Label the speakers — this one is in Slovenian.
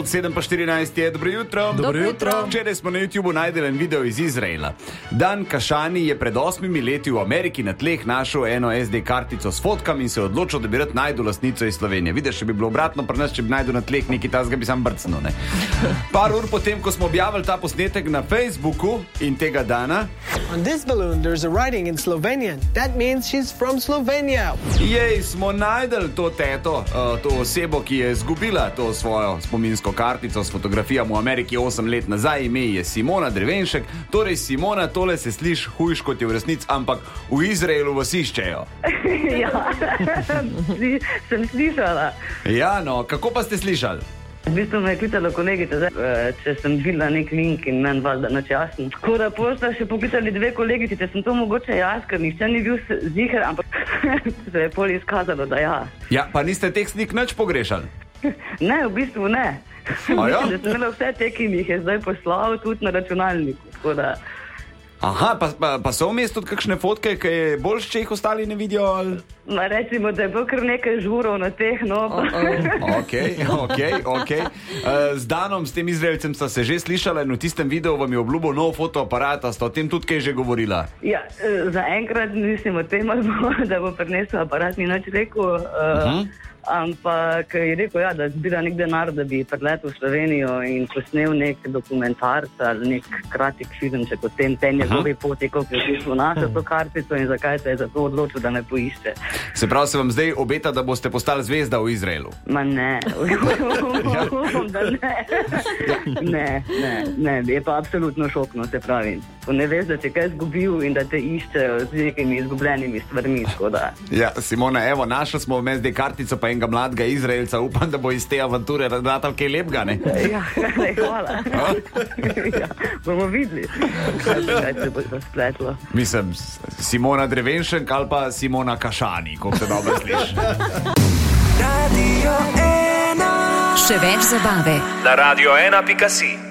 Speaker 1: 7:14 je, dobro jutro.
Speaker 2: Dobro jutro.
Speaker 1: Včeraj smo na YouTubeu najdeli en video iz Izraela. Dan Kašani je pred 8 leti v Ameriki na tleh našel eno SD kartico s fotkami in se odločil, da bi rad najdel lastnico iz Slovenije. Vidiš, če bi bilo obratno pri nas, če bi najdel na tleh nekaj tasga, bi sam brcnil, ne? Par ur potem, ko smo objavili ta posnetek na Facebooku in tega dana,
Speaker 3: on this balloon there's a writing in Slovenian. That means she's from Slovenia.
Speaker 1: Jej, smo najdeli to teto, to osebo, ki je izgubila to svojo spominsko kartico s fotografijami v Ameriki 8 let nazaj. Ime je Simona Drevenšek. Torej, Simona, tole se sliši hujš, kot je v resnici, ampak v Izraelu vas iščejo.
Speaker 4: Ja, sem slišala.
Speaker 1: Ja, no, kako pa ste slišali?
Speaker 4: V bistvu me je klicala kolegica, če sem videla nek link in meni valjda nič jasno. Tako da posta še poklicali dve kolegici, če sem to mogoče jaz, ker nihče ni bil ziher, ampak se je pol izkazalo, da ja.
Speaker 1: Ja, pa niste teh slik nič pogrešali?
Speaker 4: Ne, v bistvu ne.
Speaker 1: A ja?
Speaker 4: Da sem imela vse te, ki mi jih je zdaj poslal tudi na računalniku, tako da...
Speaker 1: Aha, pa so vmes tudi kakšne fotke, ki je boljš, če jih ostali ne vidijo? Ali...
Speaker 4: Ma recimo, da je bilo kar nekaj žurov na teh, no.
Speaker 1: Ok. Z Danom, s tem Izraelcem, sta se že slišala in v tistem videu vam je obljubil nov fotoaparat, sta o tem tudi kaj že govorila?
Speaker 4: Ja, zaenkrat mislim o tem, da bo prinesel aparat, ni nič rekel, ampak je rekel, ja, da zbira nek denar, da bi priletel v Slovenijo in posnel nek dokumentarc ali nek kratek filmček o tem, te njegovi poti, kako je v bistvu našel to kartico in zakaj se je za to odločil, da me poišče.
Speaker 1: Se pravi, se vam zdaj obeta, da boste postali zvezda v Izraelu?
Speaker 4: Ma ne, ne, je pa absolutno šokno, se pravi. Ko ne veš, da si kaj izgubil in da te iščejo z nekimi izgubljenimi stvarmi, tako da...
Speaker 1: Ja, Simona, evo, našli smo v SD kartico pa enega mladega Izraelca, upam, da bo iz te avanture ratal kaj lepega, ne?
Speaker 4: Ja, hvala. Ja, bomo videli, kaj se bo razpletlo.
Speaker 1: Mislim, Simona Drevenšek ali pa Simona Kašani, kako se dobro sliši.
Speaker 5: Radio 1. Še več zabave na radio1.si.